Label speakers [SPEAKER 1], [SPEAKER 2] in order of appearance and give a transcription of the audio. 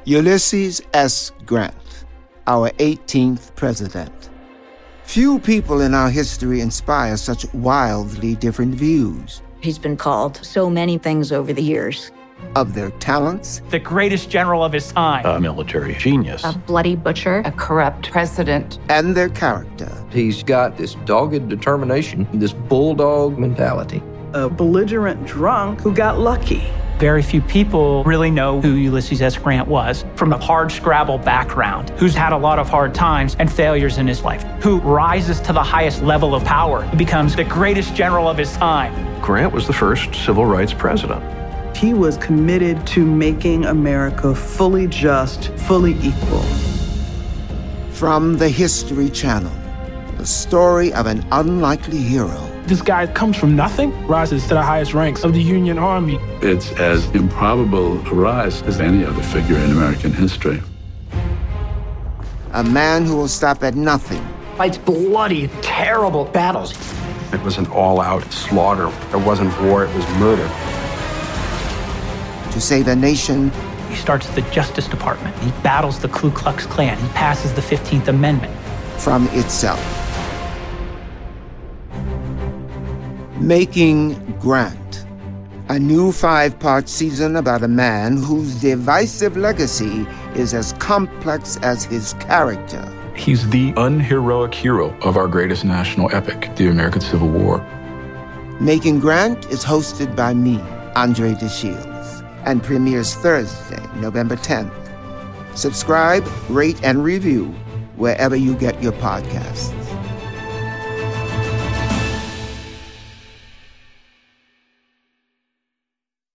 [SPEAKER 1] Ulysses S. Grant, our 18th president. Few people in our history inspire such wildly different views.
[SPEAKER 2] He's been called so many things over the years.
[SPEAKER 1] Of their talents.
[SPEAKER 3] The greatest general of his time.
[SPEAKER 4] A military genius.
[SPEAKER 5] A bloody butcher. A corrupt president.
[SPEAKER 1] And their character.
[SPEAKER 6] He's got this dogged determination, this bulldog mentality.
[SPEAKER 7] A belligerent drunk who got lucky.
[SPEAKER 3] Very few people really know who Ulysses S. Grant was, from a hard-scrabble background, who's had a lot of hard times and failures in his life, who rises to the highest level of power, who becomes the greatest general of his time.
[SPEAKER 4] Grant was the first civil rights president.
[SPEAKER 7] He was committed to making America fully just, fully equal.
[SPEAKER 1] From the History Channel, the story of an unlikely hero.
[SPEAKER 8] This guy comes from nothing, rises to the highest ranks of the Union Army.
[SPEAKER 9] It's as improbable a rise as any other figure in American history.
[SPEAKER 1] A man who will stop at nothing.
[SPEAKER 10] Fights bloody, terrible battles.
[SPEAKER 11] It was an all-out slaughter. It wasn't war, it was murder.
[SPEAKER 1] To save a nation.
[SPEAKER 3] He starts the Justice Department. He battles the Ku Klux Klan. He passes the 15th Amendment.
[SPEAKER 1] From itself. Making Grant, a new 5-part season about a man whose divisive legacy is as complex as his character.
[SPEAKER 12] He's the unheroic hero of our greatest national epic, the American Civil War.
[SPEAKER 1] Making Grant is hosted by me, Andre DeShields, and premieres Thursday, November 10th. Subscribe, rate, and review wherever you get your podcasts.